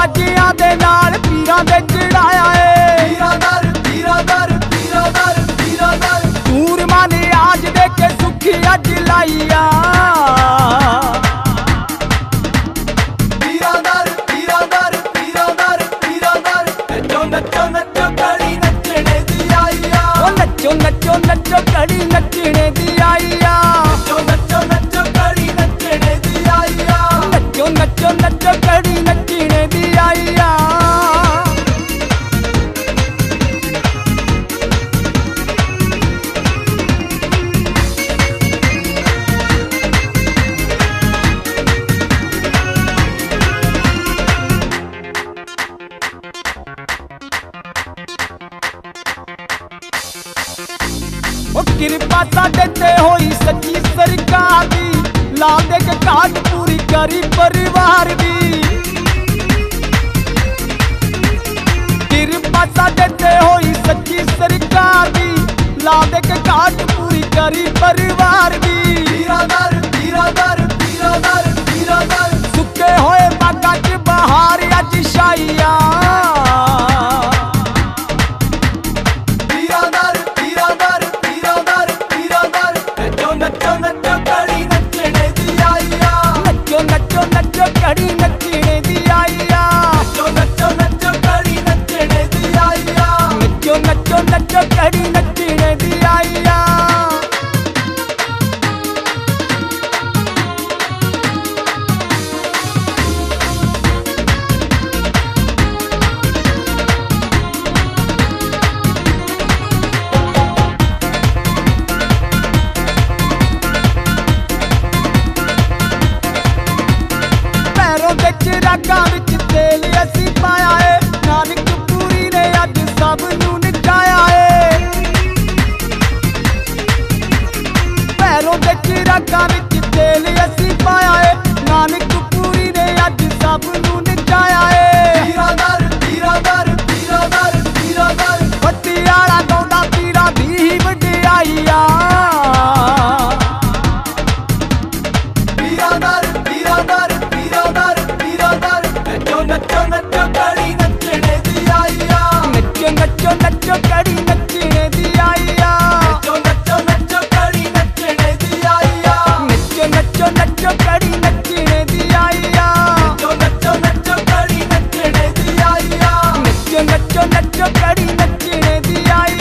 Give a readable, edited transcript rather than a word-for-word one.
राजियां दे नाल पीरां दे चढ़ाया है। सूरमा ने आज दे के सुखी अज लाइया। नचो नचो नचो कड़ी नचने दी आईया। नचो नचो नचो कड़ी नचने दी आईया। कृपा साडे ते होई सच्ची सरकार दी, ला दे के काट पूरी करी परिवार दी। कृपा साडे ते होई सच्ची सरकार दी, ला दे के काट पूरी करी परिवार दी। सुके होए बागा च बहार अज छाइया। नचो नचो कड़ी नचने दी आईया। नचो नचो कड़ी नचने दी आईया। नचो नचो नचो कड़ी नचने दी आईया। रागां विच तेल असी पाया है, नानक पूरी ने अज सब नूं नचाया है। पैरों दे चिरागां विच तेल असी पाया है, नानक पूरी ने अज सब नूं नचाया है। पतियाला गाउंदा पीरां दी ही वडियाईया। नचो नचो कड़ी नचने दी आईया। नचो नचो कड़ी नचने दी आईया। नचो नचो नचो कड़ी नचने दी आईया। नचो नचो कड़ी नचने दी आईया। नचो नचो नचो कड़ी नचने दी आईया।